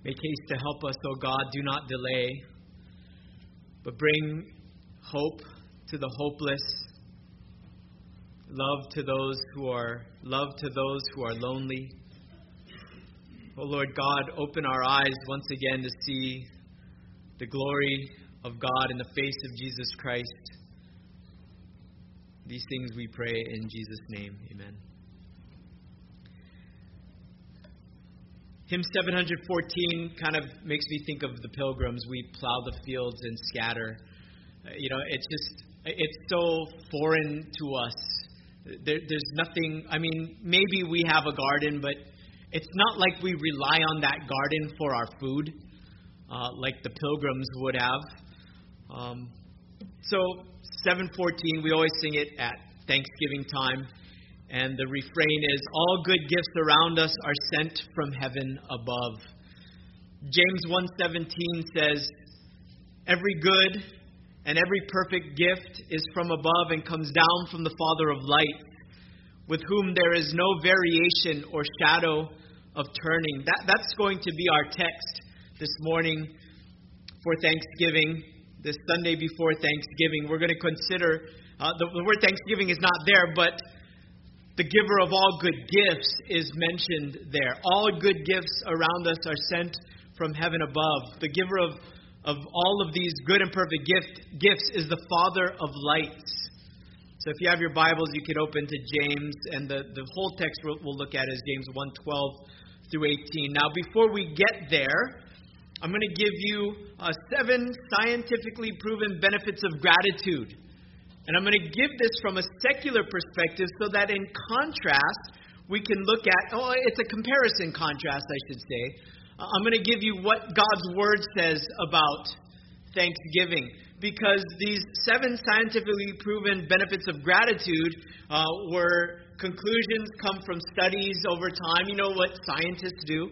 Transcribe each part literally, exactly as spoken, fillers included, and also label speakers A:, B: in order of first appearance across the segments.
A: Make haste to help us, O God. Do not delay, but bring hope to the hopeless, love to those who are love to those who are lonely. O Lord God, open our eyes once again to see the glory of God in the face of Jesus Christ. These things we pray in Jesus' name. Amen. Hymn seven fourteen kind of makes me think of the pilgrims. We plow the fields and scatter. Uh, you know, it's just, it's so foreign to us. There, there's nothing, I mean, maybe we have a garden, but it's not like we rely on that garden for our food, uh, like the pilgrims would have. Um, so, seven fourteen, we always sing it at Thanksgiving time. And the refrain is, all good gifts around us are sent from heaven above. James one seventeen says, every good and every perfect gift is from above and comes down from the Father of lights, with whom there is no variation or shadow of turning. That, that's going to be our text this morning for Thanksgiving, this Sunday before Thanksgiving. We're going to consider, uh, the, the word Thanksgiving is not there, but the giver of all good gifts is mentioned there. All good gifts around us are sent from heaven above. The giver of, of all of these good and perfect gift, gifts is the Father of lights. So if you have your Bibles, you could open to James, and the, the whole text we'll, we'll look at is James one twelve through eighteen. Now, before we get there, I'm going to give you uh, seven scientifically proven benefits of gratitude. And I'm going to give this from a secular perspective so that in contrast, we can look at, oh, it's a comparison contrast, I should say. Uh, I'm going to give you what God's Word says about Thanksgiving. Because these seven scientifically proven benefits of gratitude uh, were conclusions come from studies over time. You know what scientists do.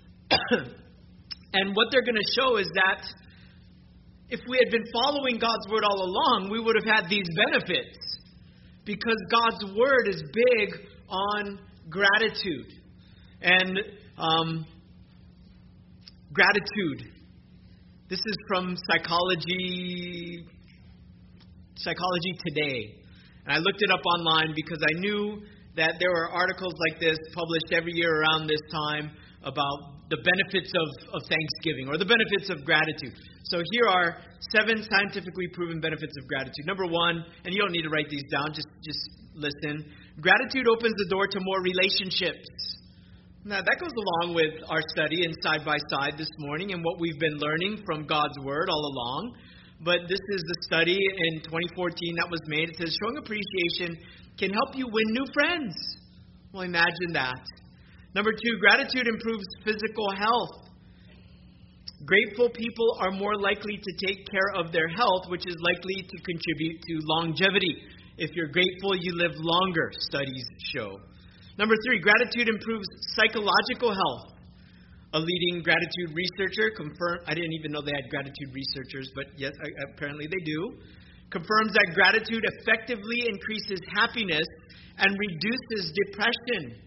A: And what they're going to show is that if we had been following God's Word all along, we would have had these benefits. Because God's Word is big on gratitude. And um, gratitude. This is from Psychology, Psychology Today. And I looked it up online because I knew that there were articles like this published every year around this time about the benefits of, of Thanksgiving or the benefits of gratitude. So here are seven scientifically proven benefits of gratitude. Number one, and you don't need to write these down, just, just listen. Gratitude opens the door to more relationships. Now, that goes along with our study in Side by Side this morning and what we've been learning from God's Word all along. But this is the study in twenty fourteen that was made. It says, showing appreciation can help you win new friends. Well, imagine that. Number two, gratitude improves physical health. Grateful people are more likely to take care of their health, which is likely to contribute to longevity. If you're grateful, you live longer, studies show. Number three, gratitude improves psychological health. A leading gratitude researcher confirmed, I didn't even know they had gratitude researchers, but yes, apparently they do, confirms that gratitude effectively increases happiness and reduces depression.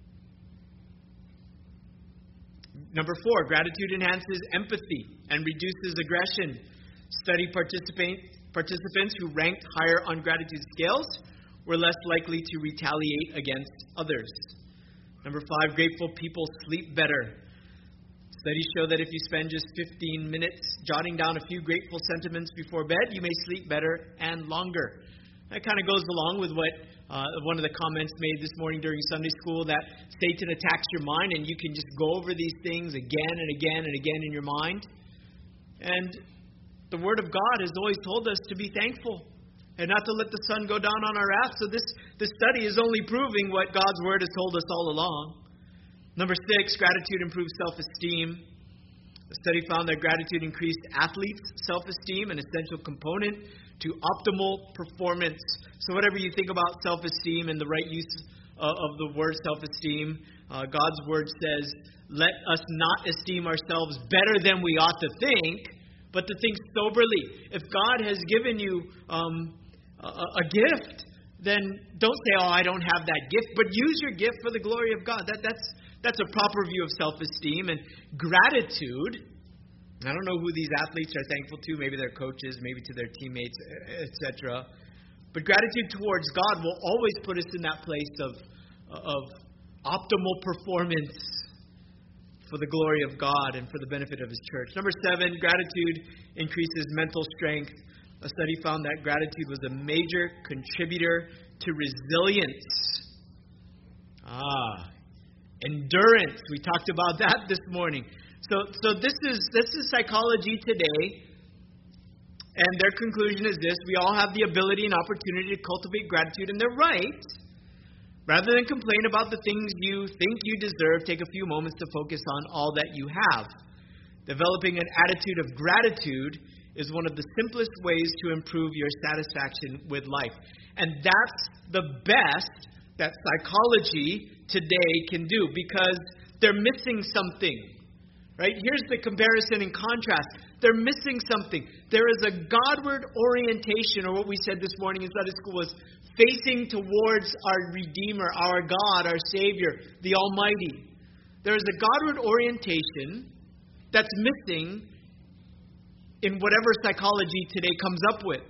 A: Number four, gratitude enhances empathy and reduces aggression. Study participant, participants who ranked higher on gratitude scales were less likely to retaliate against others. Number five, grateful people sleep better. Studies show that if you spend just fifteen minutes jotting down a few grateful sentiments before bed, you may sleep better and longer. That kind of goes along with what uh, one of the comments made this morning during Sunday school, that Satan attacks your mind and you can just go over these things again and again and again in your mind. And the Word of God has always told us to be thankful and not to let the sun go down on our wrath. So this, this study is only proving what God's Word has told us all along. Number six, gratitude improves self-esteem. A study found that gratitude increased athletes' self-esteem, an essential component to optimal performance. So whatever you think about self-esteem and the right use uh, of the word self-esteem, uh, God's Word says, let us not esteem ourselves better than we ought to think, but to think soberly. If God has given you um, a, a gift, then don't say, oh, I don't have that gift, but use your gift for the glory of God. That, that's That's a proper view of self-esteem. And gratitude, I don't know who these athletes are thankful to, maybe their coaches, maybe to their teammates, et cetera. But gratitude towards God will always put us in that place of, of optimal performance for the glory of God and for the benefit of His church. Number seven, gratitude increases mental strength. A study found that gratitude was a major contributor to resilience. Ah, endurance. We talked about that this morning. So, so this is this is Psychology Today, and their conclusion is this: we all have the ability and opportunity to cultivate gratitude, and they're right. Rather than complain about the things you think you deserve, take a few moments to focus on all that you have. Developing an attitude of gratitude is one of the simplest ways to improve your satisfaction with life. And that's the best that Psychology Today can do, because they're missing something. Right? Here's the comparison and contrast. They're missing something. There is a Godward orientation, or what we said this morning in Sunday school was facing towards our Redeemer, our God, our Savior, the Almighty. There is a Godward orientation that's missing in whatever Psychology Today comes up with.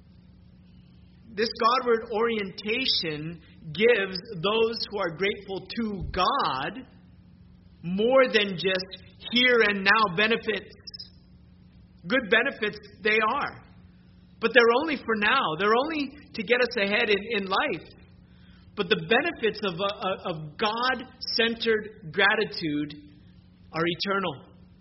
A: This Godward orientation gives those who are grateful to God more than just here and now benefits. Good benefits they are. But they're only for now. They're only to get us ahead in, in life. But the benefits of, a, of God-centered gratitude are eternal.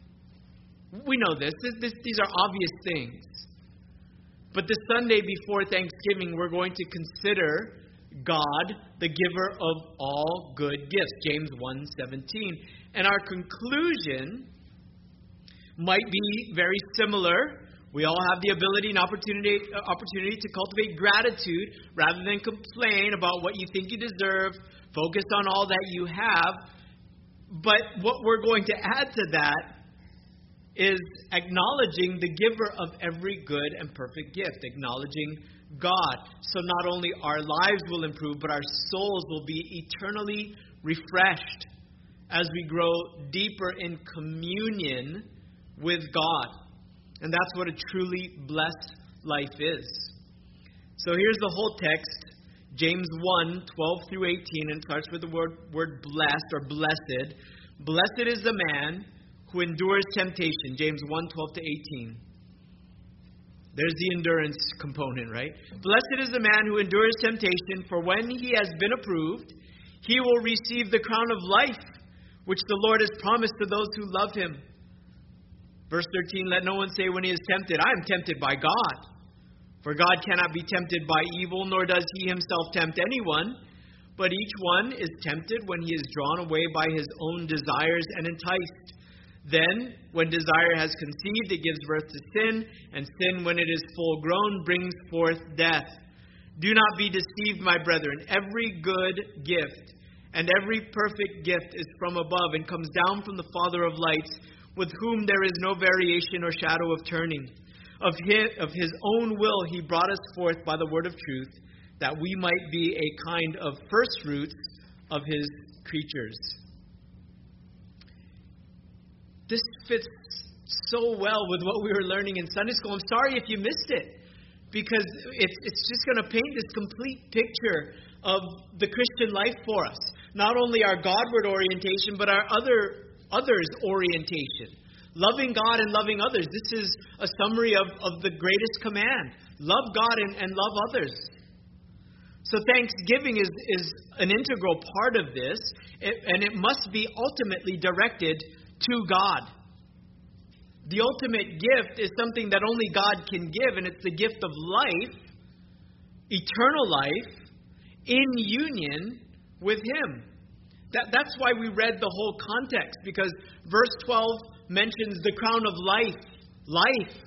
A: We know this. This, this. These are obvious things. But the Sunday before Thanksgiving, we're going to consider God, the giver of all good gifts. James one seventeen. And our conclusion might be very similar. We all have the ability and opportunity, uh, opportunity to cultivate gratitude rather than complain about what you think you deserve. Focus on all that you have. But what we're going to add to that is acknowledging the giver of every good and perfect gift, acknowledging God. So not only our lives will improve, but our souls will be eternally refreshed as we grow deeper in communion with God. And that's what a truly blessed life is. So here's the whole text, James one, twelve through eighteen, and starts with the word, word blessed or blessed. Blessed is the man who endures temptation, James one, twelve to eighteen. There's the endurance component, right? Blessed is the man who endures temptation, for when he has been approved, he will receive the crown of life, which the Lord has promised to those who love Him. Verse thirteen, let no one say when he is tempted, I am tempted by God. For God cannot be tempted by evil, nor does He Himself tempt anyone. But each one is tempted when he is drawn away by his own desires and enticed. Then, when desire has conceived, it gives birth to sin, and sin, when it is full grown, brings forth death. Do not be deceived, my brethren. Every good gift and every perfect gift is from above and comes down from the Father of lights, with whom there is no variation or shadow of turning. Of his, of his own will He brought us forth by the word of truth, that we might be a kind of first fruits of His creatures. This fits so well with what we were learning in Sunday school. I'm sorry if you missed it, because it's, it's just going to paint this complete picture of the Christian life for us. Not only our Godward orientation, but our other others orientation. Loving God and loving others. This is a summary of, of the greatest command. Love God and, and love others. So Thanksgiving is, is an integral part of this, and it must be ultimately directed to God. The ultimate gift is something that only God can give, and it's the gift of life, eternal life, in union with Him. That, that's why we read the whole context, because verse twelve mentions the crown of life, life.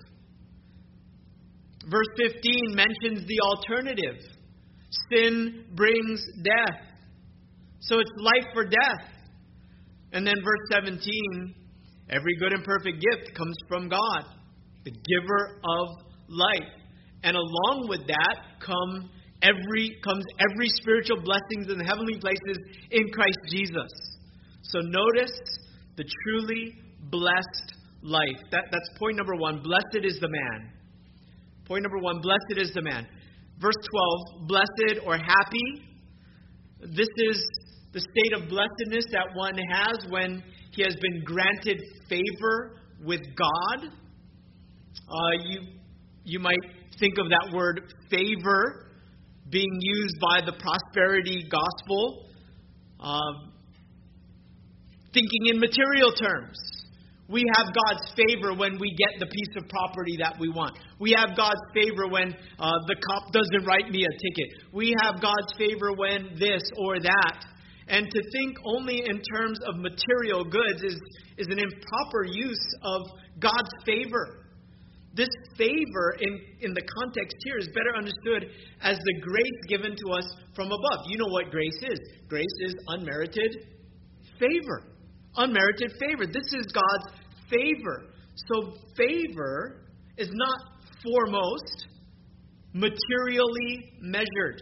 A: Verse fifteen mentions the alternative. Sin brings death. So it's life for death. And then verse seventeen, every good and perfect gift comes from God, the giver of life. And along with that come every comes every spiritual blessings in the heavenly places in Christ Jesus. So notice the truly blessed life. That, that's point number one. Blessed is the man. Point number one, blessed is the man. Verse twelve, blessed or happy. This is the state of blessedness that one has when he has been granted favor with God. Uh, you, you might think of that word favor being used by the prosperity gospel, uh, thinking in material terms. We have God's favor when we get the piece of property that we want. We have God's favor when uh, the cop doesn't write me a ticket. We have God's favor when this or that. And to think only in terms of material goods is, is an improper use of God's favor. This favor in, in the context here is better understood as the grace given to us from above. You know what grace is. Grace is unmerited favor. Unmerited favor. This is God's favor. So favor is not foremost materially measured.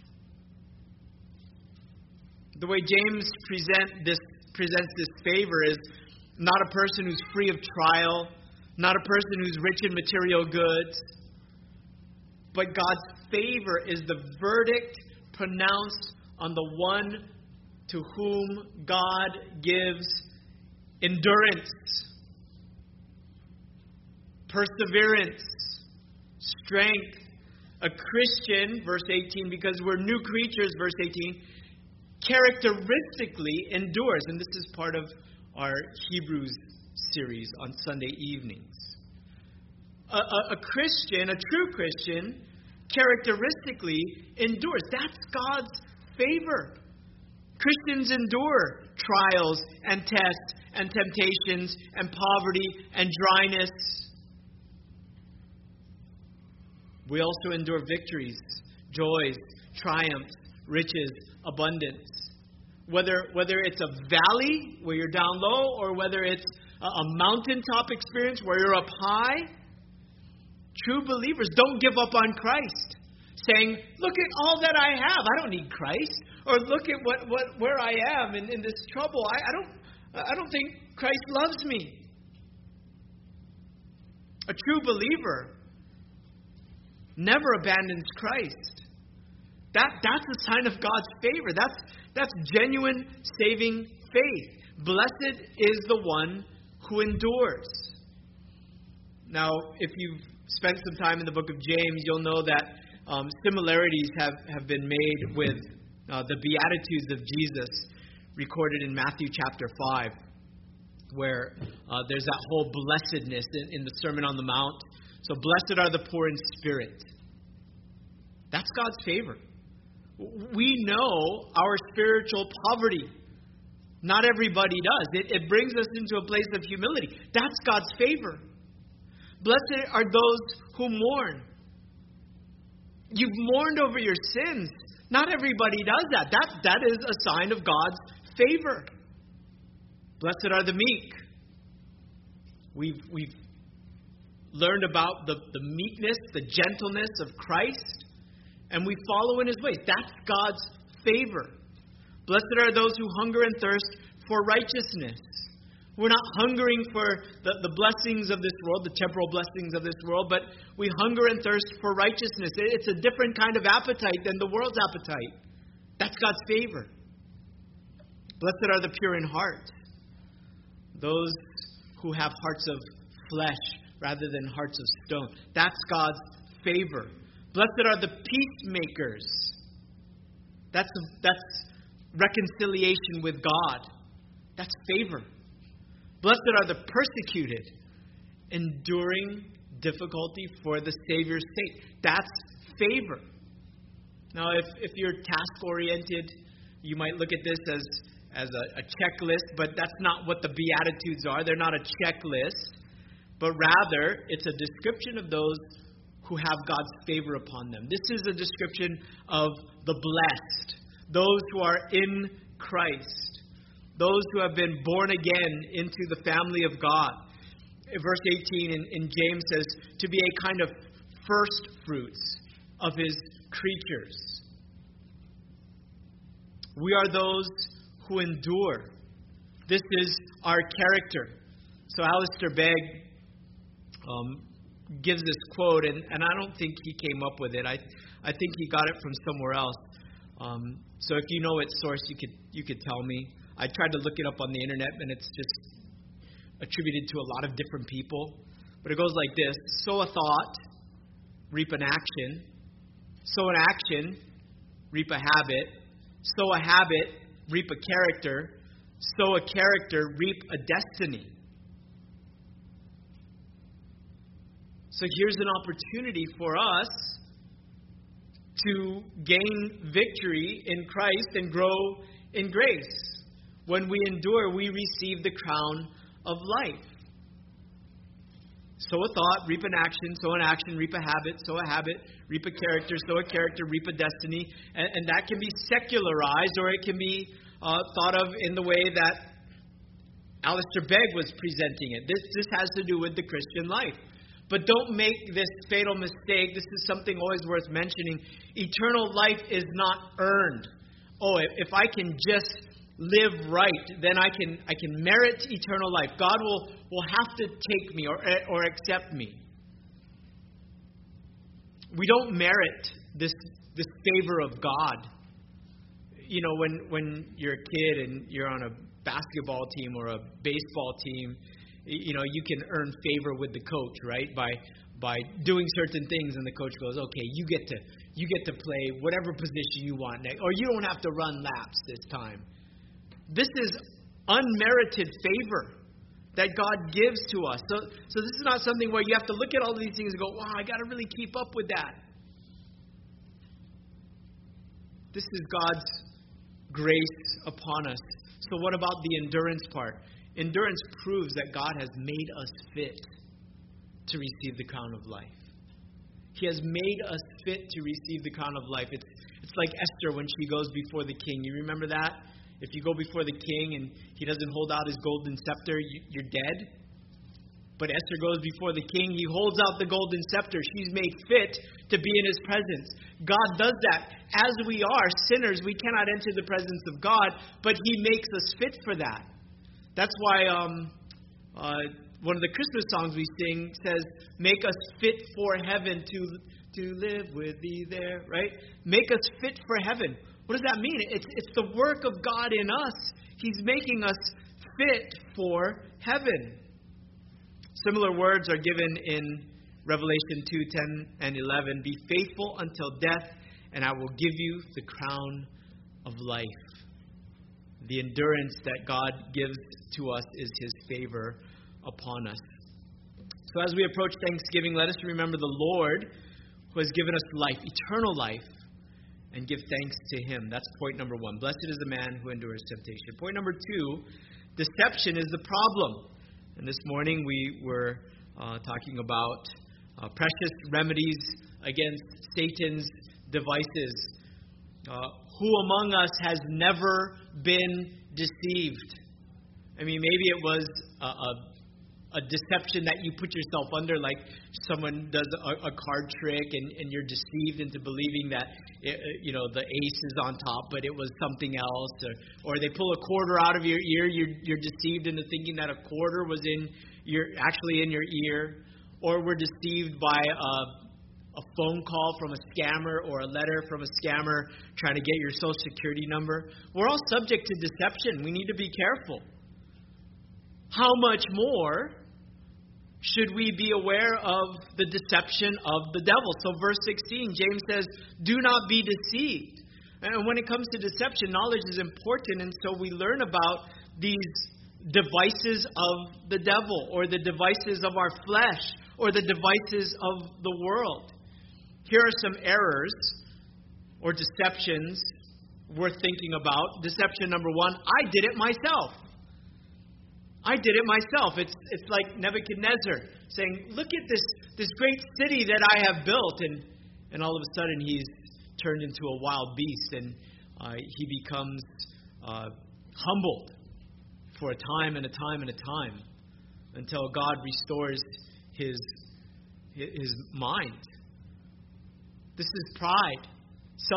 A: The way James present this, presents this favor is not a person who's free of trial, not a person who's rich in material goods, but God's favor is the verdict pronounced on the one to whom God gives endurance, perseverance, strength. A Christian, verse eighteen, because we're new creatures, verse eighteen, characteristically endures. And this is part of our Hebrews series on Sunday evenings. A, a, a Christian, a true Christian, characteristically endures. That's God's favor. Christians endure trials and tests and temptations and poverty and dryness. We also endure victories, joys, triumphs, riches, abundance. Whether whether it's a valley where you're down low or whether it's a, a mountaintop experience where you're up high, true believers don't give up on Christ, saying, look at all that I have. I don't need Christ. Or look at what, what where I am in, in this trouble. I, I don't I don't think Christ loves me. A true believer never abandons Christ. That that's a sign of God's favor. That's that's genuine saving faith. Blessed is the one who endures. Now, if you've spent some time in the book of James, you'll know that um, similarities have, have been made with uh, the Beatitudes of Jesus recorded in Matthew chapter five, where uh, there's that whole blessedness in, in the Sermon on the Mount. So blessed are the poor in spirit. That's God's favor. We know our spiritual poverty. Not everybody does. It, it brings us into a place of humility. That's God's favor. Blessed are those who mourn. You've mourned over your sins. Not everybody does that. That, that is a sign of God's favor. Blessed are the meek. We've, we've learned about the, the meekness, the gentleness of Christ, and we follow in His ways. That's God's favor. Blessed are those who hunger and thirst for righteousness. We're not hungering for the, the blessings of this world, the temporal blessings of this world, but we hunger and thirst for righteousness. It's a different kind of appetite than the world's appetite. That's God's favor. Blessed are the pure in heart. Those who have hearts of flesh rather than hearts of stone. That's God's favor. Blessed are the peacemakers. That's, that's reconciliation with God. That's favor. Blessed are the persecuted, enduring difficulty for the Savior's sake. That's favor. Now, if, if you're task-oriented, you might look at this as, as a, a checklist, but that's not what the Beatitudes are. They're not a checklist, but rather it's a description of those who have God's favor upon them. This is a description of the blessed, those who are in Christ, those who have been born again into the family of God. Verse eighteen in, in James says, to be a kind of first fruits of His creatures. We are those who endure. this is our character. So Alistair Begg um, gives this quote, and, and I don't think he came up with it. I I think he got it from somewhere else. Um, so if you know its source, you could you could tell me. I tried to look it up on the internet, and it's just attributed to a lot of different people. But it goes like this: sow a thought, reap an action. Sow an action, reap a habit. Sow a habit, reap a character. Sow a character, reap a destiny. So here's an opportunity for us to gain victory in Christ and grow in grace. When we endure, we receive the crown of life. Sow a thought, reap an action. Sow an action, reap a habit. Sow a habit, reap a character. Sow a character, reap a destiny. And, and that can be secularized, or it can be uh, thought of in the way that Alistair Begg was presenting it. This, this has to do with the Christian life. But don't make this fatal mistake. This is something always worth mentioning. Eternal life is not earned. Oh, if, if I can just live right, then I can I can merit eternal life. God will, will have to take me or or accept me. We don't merit this this favor of God. You know, when when you're a kid and you're on a basketball team or a baseball team, you know, you can earn favor with the coach, right? By by doing certain things, and the coach goes, okay, you get to you get to play whatever position you want next, or you don't have to run laps this time. This is unmerited favor that God gives to us. So, so this is not something where you have to look at all these things and go, wow, I got to really keep up with that. This is God's grace upon us. So what about the endurance part? Endurance proves that God has made us fit to receive the crown of life. He has made us fit to receive the crown of life. It's, it's like Esther when she goes before the king. You remember that? If you go before the king and he doesn't hold out his golden scepter, you, you're dead. But Esther goes before the king. He holds out the golden scepter. She's made fit to be in his presence. God does that. As we are sinners, we cannot enter the presence of God, but he makes us fit for that. That's why um, uh, one of the Christmas songs we sing says, make us fit for heaven to, to live with thee there, right? Make us fit for heaven. What does that mean? It's, it's the work of God in us. He's making us fit for heaven. Similar words are given in Revelation two, ten, and eleven. Be faithful until death, and I will give you the crown of life. The endurance that God gives to us is his favor upon us. So as we approach Thanksgiving, let us remember the Lord who has given us life, eternal life, and give thanks to him. That's point number one. Blessed is the man who endures temptation. Point number two, deception is the problem. And this morning we were uh, talking about uh, precious remedies against Satan's devices. Uh, who among us has never been deceived? I mean, maybe it was a, a a deception that you put yourself under, like someone does a, a card trick and, and you're deceived into believing that, it, you know, the ace is on top, but it was something else. Or, or they pull a quarter out of your ear, you're, you're deceived into thinking that a quarter was in your, actually in your ear. Or we're deceived by a, a phone call from a scammer or a letter from a scammer trying to get your social security number. We're all subject to deception. We need to be careful. How much more should we be aware of the deception of the devil? So verse sixteen, James says, do not be deceived. And when it comes to deception, knowledge is important. And so we learn about these devices of the devil, or the devices of our flesh, or the devices of the world. Here are some errors or deceptions worth thinking about. Deception number one, I did it myself. I did it myself. It's it's like Nebuchadnezzar saying, look at this this great city that I have built. And, and all of a sudden he's turned into a wild beast, and uh, he becomes uh, humbled for a time and a time and a time until God restores his, his mind. This is pride,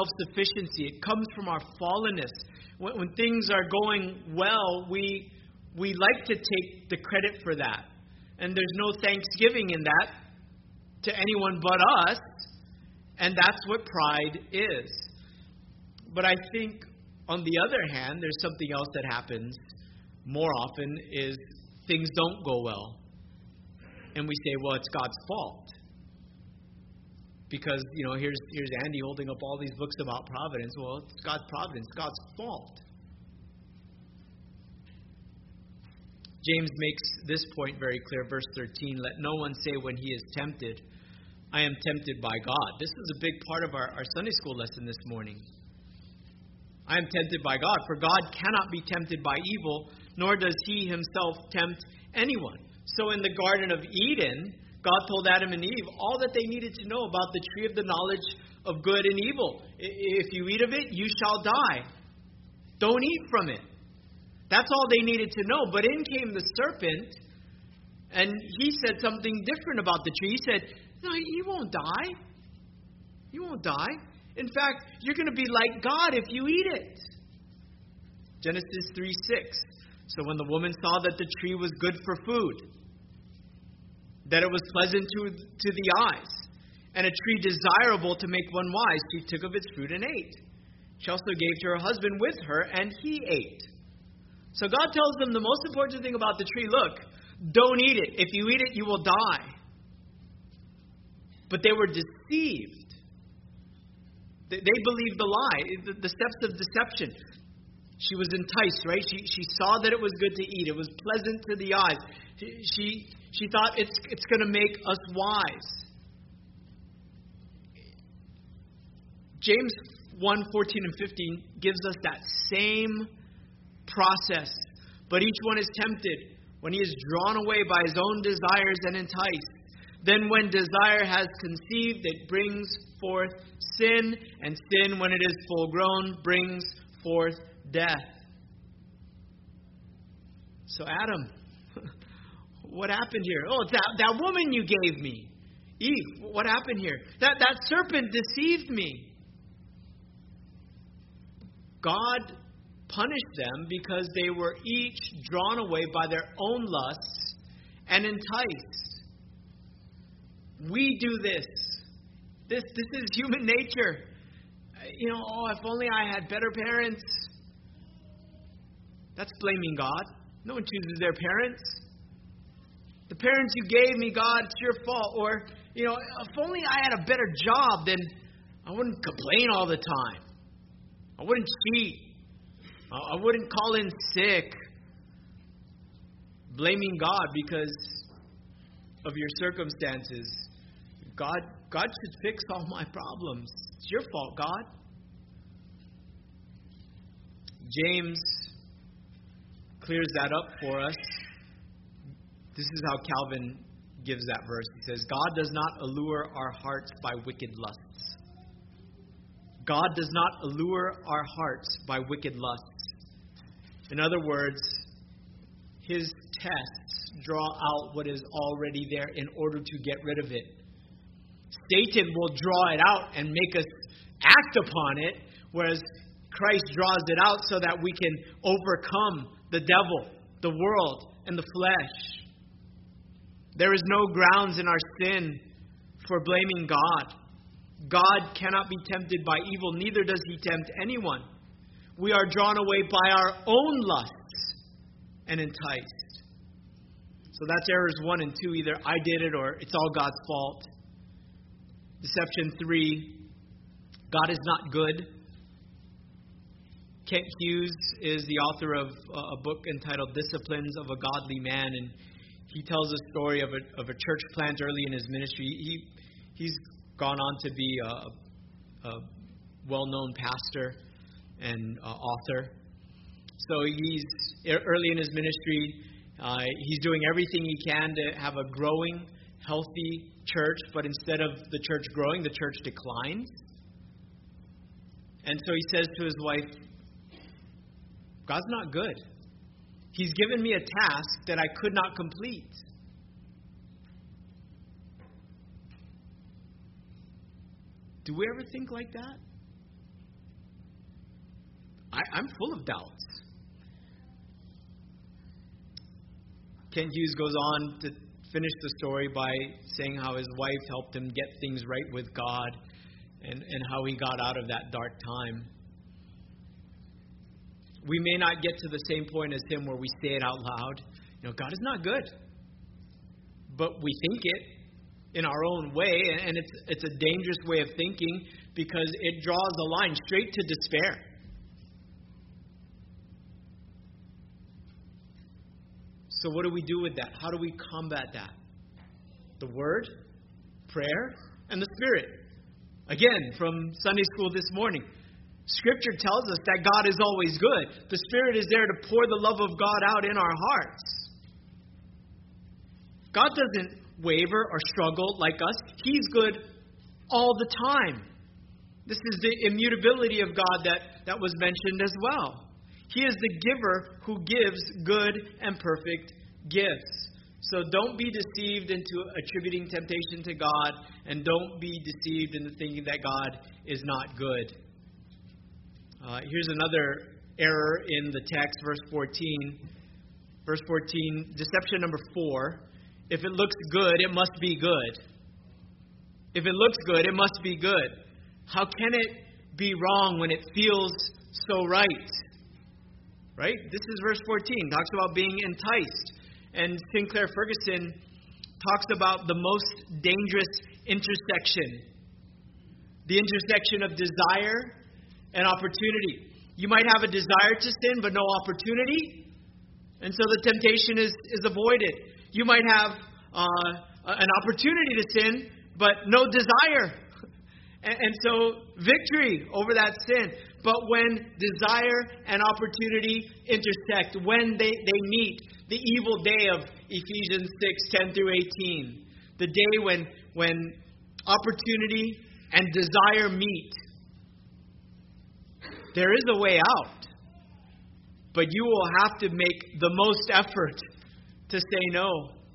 A: self-sufficiency. It comes from our fallenness. When, when things are going well, we we like to take the credit for that. And there's no thanksgiving in that to anyone but us. And that's what pride is. But I think, on the other hand, there's something else that happens more often is things don't go well. And we say, well, it's God's fault. Because, you know, here's here's Andy holding up all these books about providence. Well, it's God's providence, God's fault. James makes this point very clear, verse thirteen. Let no one say when he is tempted, I am tempted by God. This is a big part of our, our Sunday school lesson this morning. I am tempted by God, for God cannot be tempted by evil, nor does he himself tempt anyone. So in the Garden of Eden, God told Adam and Eve all that they needed to know about the tree of the knowledge of good and evil. If you eat of it, you shall die. Don't eat from it. That's all they needed to know. But in came the serpent, and he said something different about the tree. He said, no, you won't die. You won't die. In fact, you're going to be like God if you eat it. Genesis three six. So when the woman saw that the tree was good for food, that it was pleasant to, to the eyes, and a tree desirable to make one wise, she took of its fruit and ate. She also gave to her husband with her, and he ate. So God tells them the most important thing about the tree, look, don't eat it. If you eat it, you will die. But they were deceived. They, they believed the lie, the, the steps of deception. She was enticed, right? She she saw that it was good to eat. It was pleasant to the eyes. She she, she thought it's it's going to make us wise. James one fourteen and fifteen gives us that same process. But each one is tempted when he is drawn away by his own desires and enticed. Then when desire has conceived, it brings forth sin. And sin, when it is full grown, brings forth death. So Adam, what happened here? Oh, that, that woman you gave me. Eve, what happened here? That, that serpent deceived me. God punished them because they were each drawn away by their own lusts and enticed. We do this. This this is human nature. You know, oh, if only I had better parents. That's blaming God. No one chooses their parents. The parents you gave me, God, it's your fault. Or, you know, if only I had a better job, then I wouldn't complain all the time. I wouldn't cheat. I wouldn't call in sick. Blaming God because of your circumstances. God, God should fix all my problems. It's your fault, God. James clears that up for us. This is how Calvin gives that verse. He says, God does not allure our hearts by wicked lusts. God does not allure our hearts by wicked lusts. In other words, his tests draw out what is already there in order to get rid of it. Satan will draw it out and make us act upon it, whereas Christ draws it out so that we can overcome the devil, the world, and the flesh. There is no grounds in our sin for blaming God. God cannot be tempted by evil, neither does he tempt anyone. We are drawn away by our own lusts and enticed. So that's errors one and two. Either I did it or it's all God's fault. Deception three, God is not good. Kent Hughes is the author of a book entitled Disciplines of a Godly Man, and he tells a story of a of a church plant early in his ministry. He he's gone on to be a, a well-known pastor and uh, author. So he's early in his ministry. Uh, he's doing everything he can to have a growing, healthy church, but instead of the church growing, the church declines. And so he says to his wife, God's not good. He's given me a task that I could not complete. Do we ever think like that? I, I'm full of doubts. Kent Hughes goes on to finish the story by saying how his wife helped him get things right with God and, and how he got out of that dark time. We may not get to the same point as him where we say it out loud. You know, God is not good. But we think it in our own way, and it's it's a dangerous way of thinking because it draws a line straight to despair. So what do we do with that? How do we combat that? The Word, prayer, and the Spirit. Again, from Sunday school this morning, Scripture tells us that God is always good. The Spirit is there to pour the love of God out in our hearts. God doesn't waver or struggle like us. He's good all the time. This is the immutability of God that, that was mentioned as well. He is the giver who gives good and perfect gifts. So don't be deceived into attributing temptation to God, and don't be deceived into thinking that God is not good. Uh, here's another error in the text, verse fourteen. Verse fourteen, deception number four. If it looks good, it must be good. If it looks good, it must be good. How can it be wrong when it feels so right? Right? This is verse fourteen. Talks about being enticed. And Sinclair Ferguson talks about the most dangerous intersection. The intersection of desire and opportunity. You might have a desire to sin, but no opportunity. And so the temptation is, is avoided. You might have uh, an opportunity to sin, but no desire. And, and so victory over that sin. But when desire and opportunity intersect, when they, they meet, the evil day of Ephesians six, ten through eighteen, the day when, when opportunity and desire meet, there is a way out. But you will have to make the most effort to say no.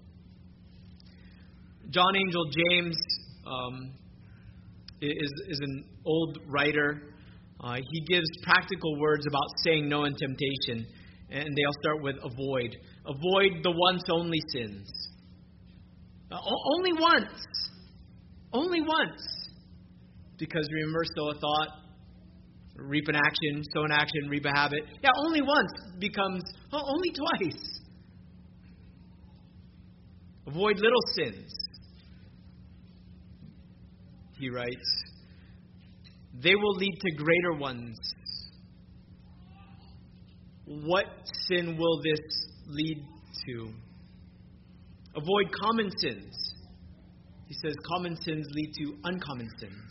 A: John Angel James um, is, is an old writer. Uh, he gives practical words about saying no in temptation. And they all start with avoid. Avoid the once only sins. Uh, only once. Only once. Because remember, sow a thought, reap an action, sow an action, reap a habit. Yeah, only once becomes oh, only twice. Avoid little sins. He writes, they will lead to greater ones. What sin will this lead to? Avoid common sins. He says common sins lead to uncommon sins.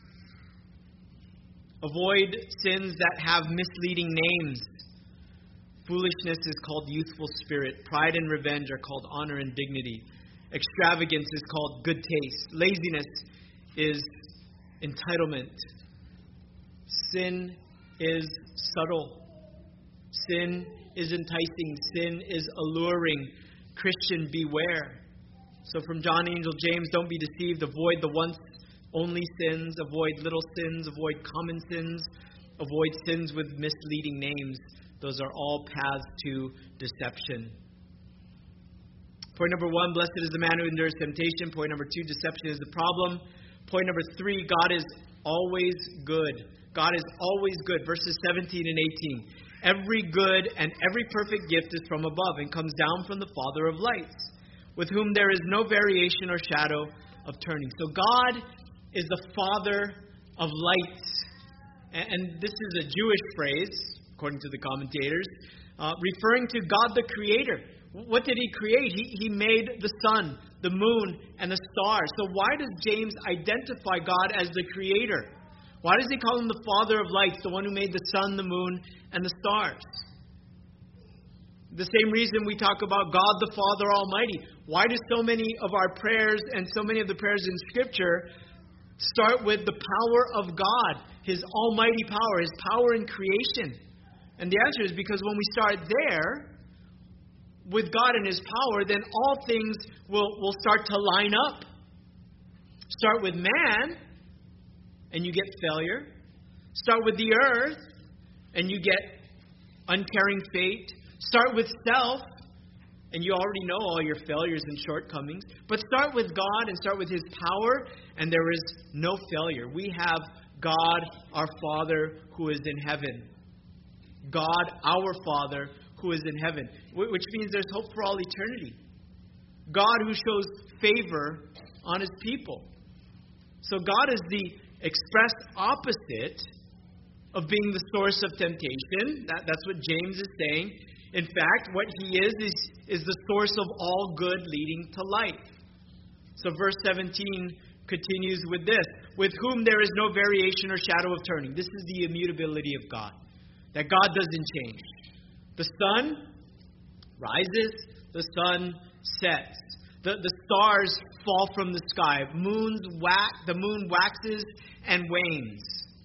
A: Avoid sins that have misleading names. Foolishness is called youthful spirit. Pride and revenge are called honor and dignity. Extravagance is called good taste. Laziness is entitlement. Sin is subtle. Sin is enticing. Sin is alluring. Christian, beware. So from John Angel James, don't be deceived. Avoid the once only sins. Avoid little sins. Avoid common sins. Avoid sins with misleading names. Those are all paths to deception. Point number one, blessed is the man who endures temptation. Point number two, deception is the problem. Point number three, God is always good. God is always good. Verses seventeen and eighteen. Every good and every perfect gift is from above and comes down from the Father of lights, with whom there is no variation or shadow of turning. So God is the Father of lights. And this is a Jewish phrase, according to the commentators, uh, referring to God the Creator. What did He create? He, he made the sun, the moon, and the stars. So why does James identify God as the Creator? Why does he call Him the Father of lights, the one who made the sun, the moon, and the stars? The same reason we talk about God the Father Almighty. Why do so many of our prayers and so many of the prayers in Scripture start with the power of God, His almighty power, His power in creation? And the answer is because when we start there, with God and His power, then all things will, will start to line up. Start with man, and you get failure. Start with the earth, and you get uncaring fate. Start with self, And you already know all your failures and shortcomings. But start with God and start with His power, and there is no failure. We have God, our Father, who is in heaven. God, our Father, who is in heaven. Which means there's hope for all eternity. God who shows favor on His people. So God is the express opposite of being the source of temptation. That, that's what James is saying. In fact, what He is, is is the source of all good leading to life. So verse seventeen continues with this. With whom there is no variation or shadow of turning. This is the immutability of God. That God doesn't change. The sun rises, the sun sets. The, the stars fall from the sky. Moons wax, the moon waxes and wanes.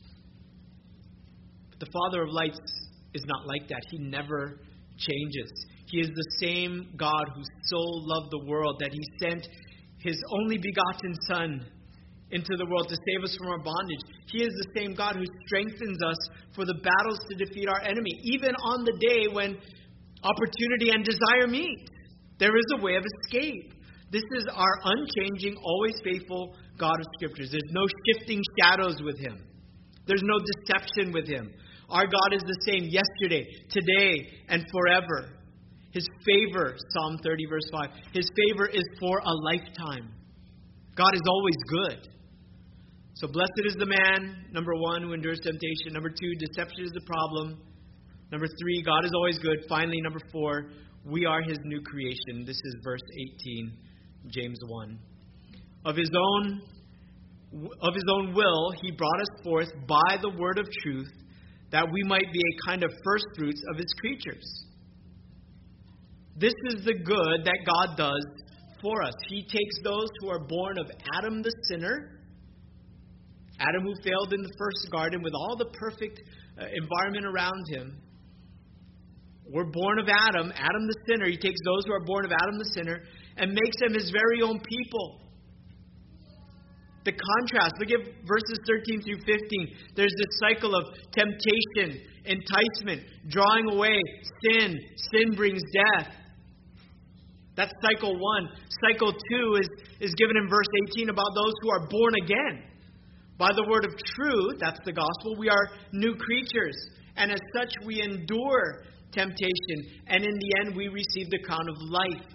A: But the Father of lights is not like that. He never changes. He is the same God who so loved the world that He sent His only begotten Son into the world to save us from our bondage. He is the same God who strengthens us for the battles to defeat our enemy, even on the day when opportunity and desire meet. There is a way of escape. This is our unchanging, always faithful God of Scriptures. There's no shifting shadows with Him. There's no deception with Him. Our God is the same yesterday, today, and forever. His favor, Psalm thirty, verse five, His favor is for a lifetime. God is always good. So blessed is the man, number one, who endures temptation. Number two, deception is the problem. Number three, God is always good. Finally, number four, we are His new creation. This is verse eighteen, James one. Of His own, of His own will, He brought us forth by the word of truth, that we might be a kind of first fruits of His creatures. This is the good that God does for us. He takes those who are born of Adam the sinner, Adam who failed in the first garden with all the perfect uh, environment around him. We're born of Adam, Adam the sinner. He takes those who are born of Adam the sinner and makes them His very own people. The contrast, look at verses thirteen through fifteen. There's this cycle of temptation, enticement, drawing away, sin. Sin brings death. That's cycle one. Cycle two is, is given in verse eighteen about those who are born again. By the word of truth, that's the gospel, we are new creatures. And as such, we endure temptation. And in the end, we receive the crown of life.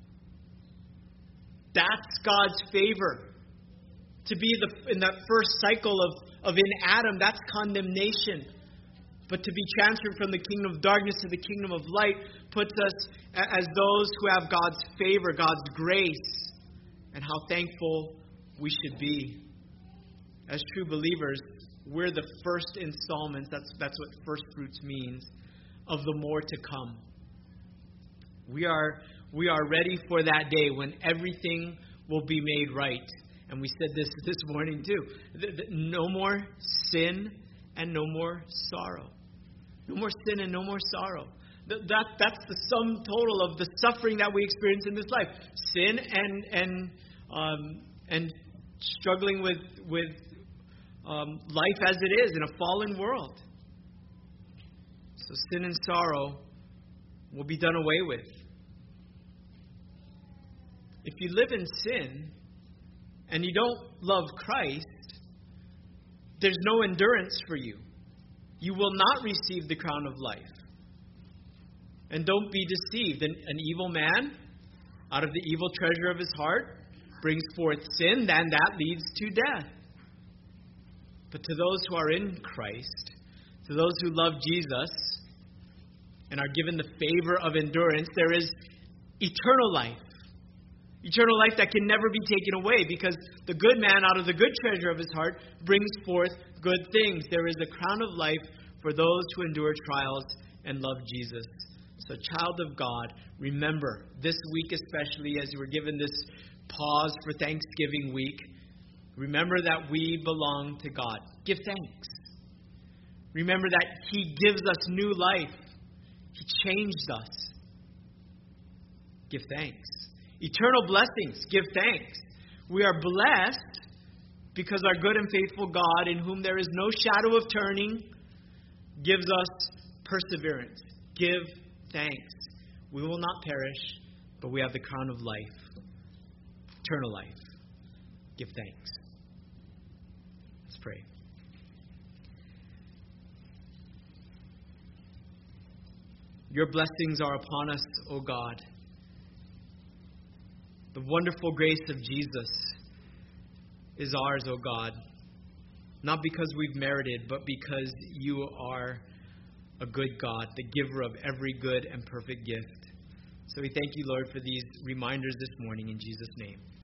A: That's God's favor. To be the, in that first cycle of, of in Adam, that's condemnation. But to be transferred from the kingdom of darkness to the kingdom of light puts us as those who have God's favor, God's grace. And how thankful we should be. As true believers, we're the first installments, that's, that's what first fruits means, of the more to come. We are, we are ready for that day when everything will be made right. And we said this this morning too. No more sin and no more sorrow. No more sin and no more sorrow. That, that's the sum total of the suffering that we experience in this life. Sin and and um, and struggling with with um, life as it is in a fallen world. So sin and sorrow will be done away with. If you live in sin and you don't love Christ, there's no endurance for you. You will not receive the crown of life. And don't be deceived. An, an evil man, out of the evil treasure of his heart, brings forth sin, then that leads to death. But to those who are in Christ, to those who love Jesus, and are given the favor of endurance, there is eternal life. Eternal life that can never be taken away, because the good man out of the good treasure of his heart brings forth good things. There is a crown of life for those who endure trials and love Jesus. So, child of God, remember, this week especially, as you were given this pause for Thanksgiving week, remember that we belong to God. Give thanks. Remember that He gives us new life. He changed us. Give thanks. Eternal blessings. Give thanks. We are blessed because our good and faithful God, in whom there is no shadow of turning, gives us perseverance. Give thanks. We will not perish, but we have the crown of life, eternal life. Give thanks. Let's pray. Your blessings are upon us, O God. The wonderful grace of Jesus is ours, O God. Not because we've merited, but because you are a good God, the giver of every good and perfect gift. So we thank you, Lord, for these reminders this morning in Jesus' name.